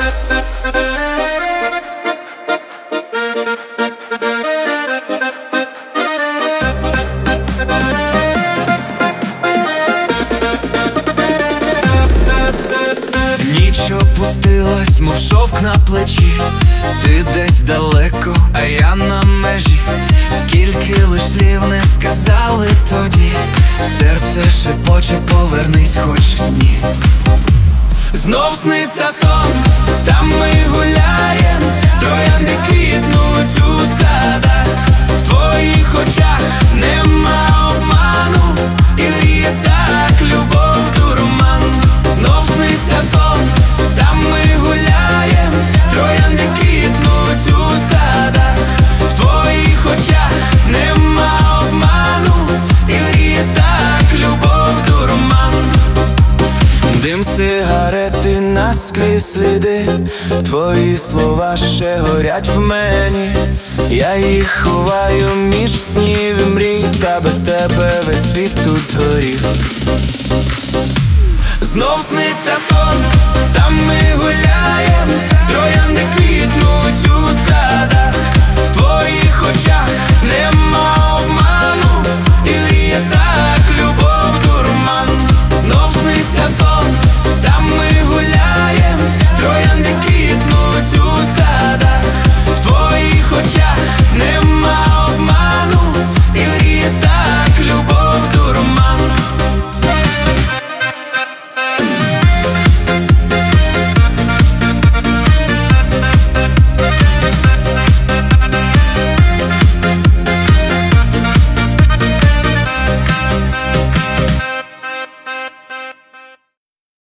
Ніч опустилась, мов шовк на плечі. Ти десь далеко, а я на межі. Скільки лиш слів не сказали тоді. Серце шепоче, повернись хоч в сні. Знов сниться сон, там ми гуляєм, троянди квітнуть у садах. В твоїх очах нема обману, і гріє так любов дурман. Знов сниться сон, там ми гуляєм, троянди квітнуть у садах. В твоїх очах нема обману, і гріє так любов дурман. Дим сигарети на склі сліди, твої слова ще горять в мені. Я їх ховаю між снів і мрій, та без тебе весь світ тут згорів. Знов сниться сон, там ми гуляєм, троянди квітнуть